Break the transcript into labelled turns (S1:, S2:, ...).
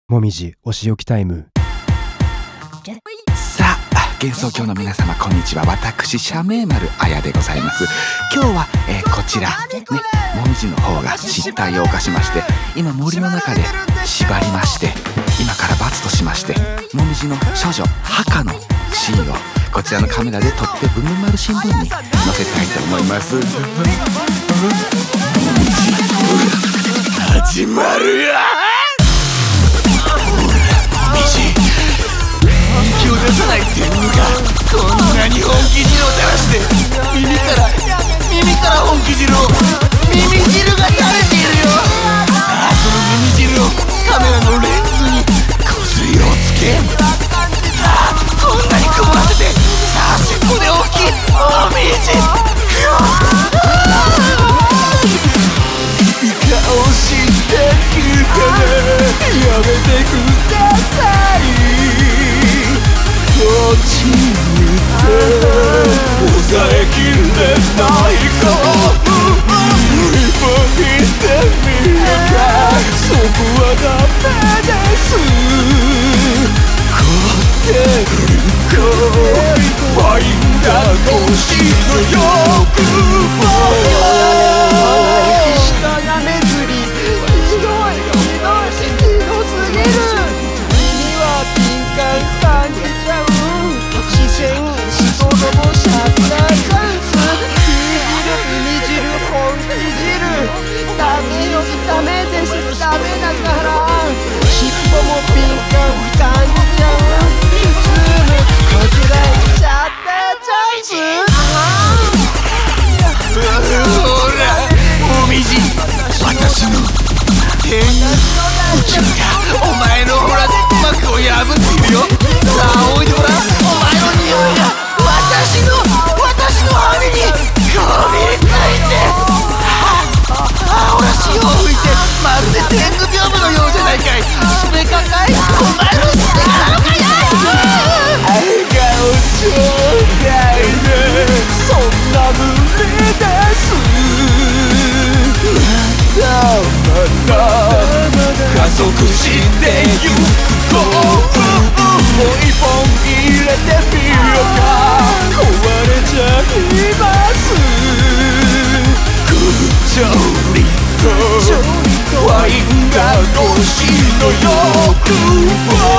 S1: もみじお仕置きタイム。
S2: さあ幻想郷の皆様こんにちは。私社名丸綾でございます。今日は、こちらねもみじの方が失態を犯しまして、今森の中で縛りまして、今から罰としましてもみじの処女墓のシーンをこちらのカメラで撮ってブンブン丸新聞に載せたいと思います。始まるよ。本気を出さない天狗がこんなに本気汁を垂らして耳から本気汁を耳汁が垂れているよ。さあその耳汁をカメラのレンズにこすりをつけ、こんなに曇らせて、さあ尻尾で大きいもみじいい顔してきたね。やめてください。こっち見て抑えきれないか、振り向いてみるか。そこはダメです。こってるかワインが欲しいのよく
S3: 人がめずりひどすぎる。耳は敏感感じちゃう。視線人どもシャツラチャンス。海汁本気汁ダメよダメです。ダメだから尻尾も敏感感じちゃう。ズームこちらへちゃってチャンス。
S2: ほらもみじ、私の天宇宙がお前のほら膜を破っているよ。さあおいでほら、お前の匂いが私の歯にこびりついて、ほら潮を吹いてまるで天狗屏風のようじゃないかい。スペカかい、お前のスペカなのかい。
S3: 笑顔ちょうだいね。そんな無理です。まだ
S2: 加速してゆくと
S3: もう一本入れてみようか。壊れちゃいます。
S2: ちょりとワインが欲しいのよく